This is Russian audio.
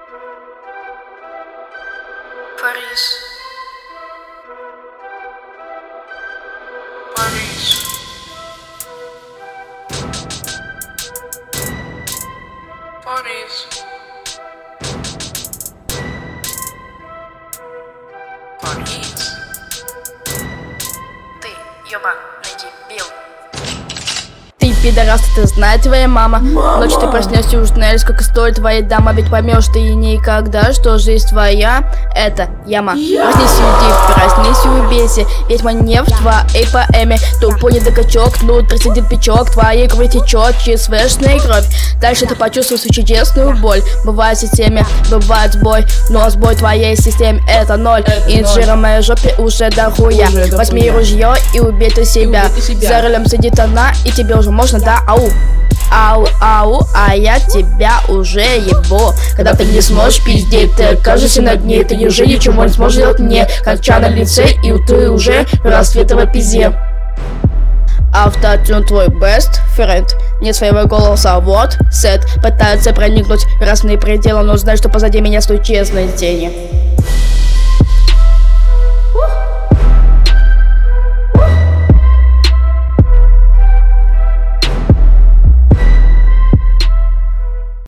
Париж. Париж. Париж. Париж. Ты, ёбаный дебил. Ты пидорас, это знает твоя мама. Ночью ты проснешься и узнаешь, сколько стоит твоя дама. Ведь поймешь ты никогда, что жизнь твоя — это яма. Проснись и уйди, проснись и убейся. Ведь мне в твоей поэме тупой недокачок, внутри сидит печок, твоей крови течет ЧСВшная кровь. Дальше ты почувствуешь свою чудесную боль. Бывает в системе, бывает сбой, но сбой твоей системе — это ноль. Инжира в моей жопе уже дохуя. Возьми ружье и убей ты себя. За рулем сидит она, и тебе уже можно, да, ау. Ау, ау, а я тебя уже ебу. Когда ты не сможешь пиздеть, ты окажешься на дне. Ты уже ничего не сможешь делать мне. Конча на лице, и ты уже расцветова пизде. Автотюн твой best friend. Нет своего голоса, вот, сет. Пытается проникнуть в разные пределы, но знай, что позади меня стоит честные тени.